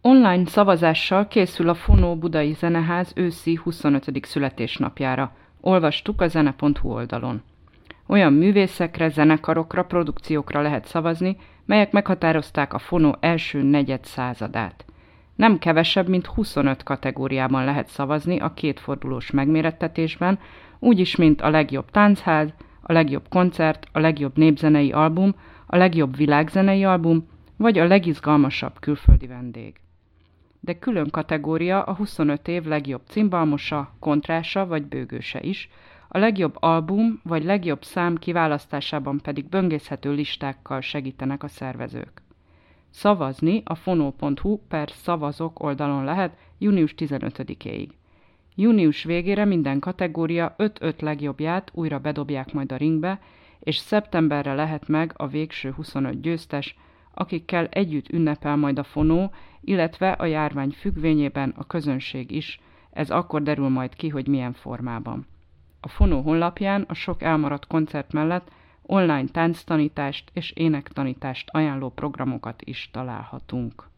Online szavazással készül a Fonó Budai Zeneház őszi 25. születésnapjára. Olvastuk a zene.hu oldalon. Olyan művészekre, zenekarokra, produkciókra lehet szavazni, melyek meghatározták a Fonó első negyedszázadát. Nem kevesebb, mint 25 kategóriában lehet szavazni a kétfordulós megmérettetésben, úgyis, mint a legjobb táncház, a legjobb koncert, a legjobb népzenei album, a legjobb világzenei album, vagy a legizgalmasabb külföldi vendég. De külön kategória a 25 év legjobb cimbalmosa, kontrása vagy bőgőse is, a legjobb album vagy legjobb szám kiválasztásában pedig böngészhető listákkal segítenek a szervezők. Szavazni a fono.hu/szavazok oldalon lehet június 15-éig. Június végére minden kategória 5-5 legjobbját újra bedobják majd a ringbe, és szeptemberre lehet meg a végső 25 győztes, akikkel együtt ünnepel majd a Fonó, illetve a járvány függvényében a közönség is, ez akkor derül majd ki, hogy milyen formában. A Fonó honlapján a sok elmaradt koncert mellett online tánctanítást és énektanítást ajánló programokat is találhatunk.